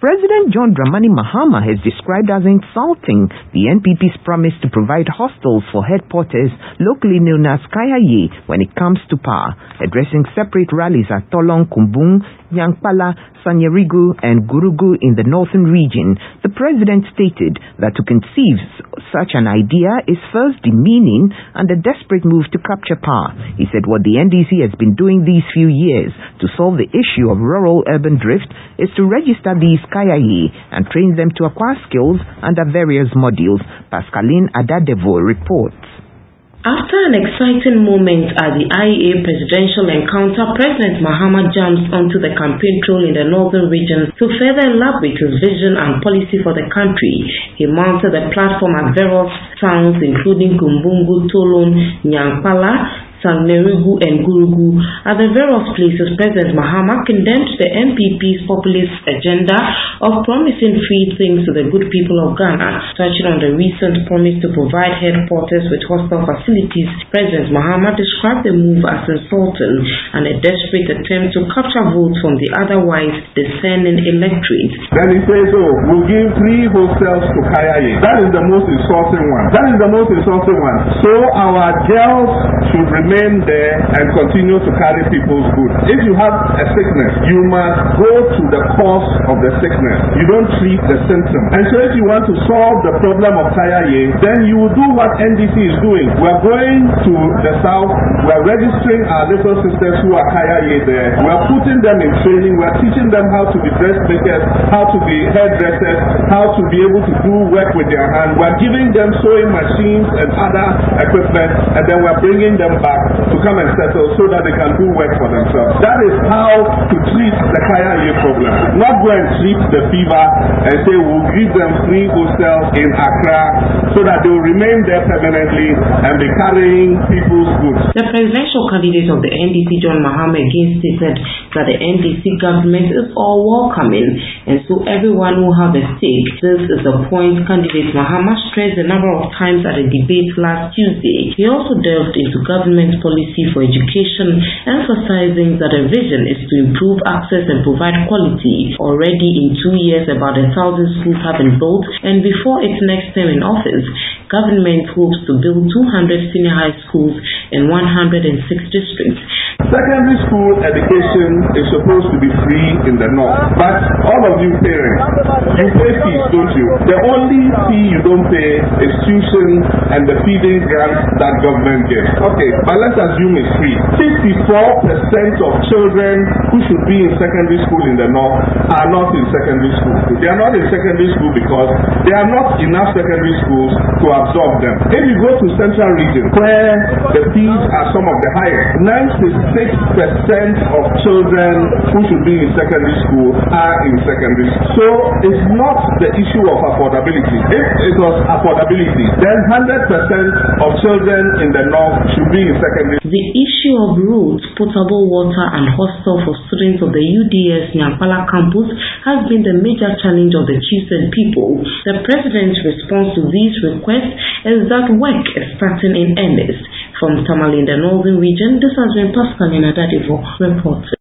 President John Dramani Mahama has described as insulting the NPP's promise to provide hostels for headquarters locally known as Kayaye when it comes to power. Addressing separate rallies at Tolong, Kumbung, Nyankpala, Sanyerigu and Gurugu in the northern region, the president stated that to conceive such an idea is first demeaning and a desperate move to capture power. He said what the NDC has been doing these few years to solve the issue of rural-urban drift is to register these Kayaye and train them to acquire skills under various modules. Pascaline Adadevo reports. After an exciting moment at the IEA presidential encounter, President Mahama jumps onto the campaign trail in the northern region to further elaborate his vision and policy for the country. He mounted the platform at various towns including Kumbungu, Tolong, Nyankpala, Sanyerigu and Gurugu. At the various places, President Mahama condemned the NPP's populist agenda of promising free things to the good people of Ghana. Touching on the recent promise to provide headquarters with hostel facilities, President Mahama described the move as insulting and a desperate attempt to capture votes from the otherwise discerning electorate. Then he says, we'll give 3 hostels to Kayaye. That is the most insulting one. So our girls should remain there and continue to carry people's goods. If you have a sickness, you must go to the cause of the sickness. You don't treat the symptom. And so if you want to solve the problem of Kayaye, then you will do what NDC is doing. We are going to the south. We are registering our little sisters who are Kayaye there. We are putting them in training. We are teaching them how to be dressmakers, how to be hairdressers, how to be able to do work with their hands. We are giving them sewing machines and other equipment, and then we are bringing them back to come and settle so that they can do work for themselves. That is how to treat the Kayaye problem. Not go and treat the fever and say we'll give them free hostels in Accra so that they will remain there permanently and be carrying people's goods. The presidential candidate of the NDC, John Mahama, again stated that the NDC government is all welcoming and so everyone will have a stake. This is a point candidate Mahama stressed a number of times at a debate last Tuesday. He also delved into government policy for education, emphasizing that a vision is to improve access and provide quality. Already in 2 years, about 1,000 schools have been built, and before its next term in office, government hopes to build 200 senior high schools in 106 districts. Secondary school education is supposed to be free in the north, but all of you parents, you pay fees, don't you? The only fee you don't pay is tuition and the feeding grants that government gives. Okay, but let's assume it's free. 54% of children who should be in secondary school in the north are not in secondary school. They are not in secondary school because there are not enough secondary schools to absorb them. If you go to central region where the fees are some of the highest, 96% of children who should be in secondary school are in secondary school. So it's not the issue of affordability. If it was affordability, then 100% of children in the north should be in secondary school. The issue of roads, potable water and hostel for students of the UDS Nyankpala campus has been the major challenge of the chiefs and people. The president's response to these requests is that work is starting in earnest. From Tamale in the northern region, this has been Pascaline Adadevo reporting.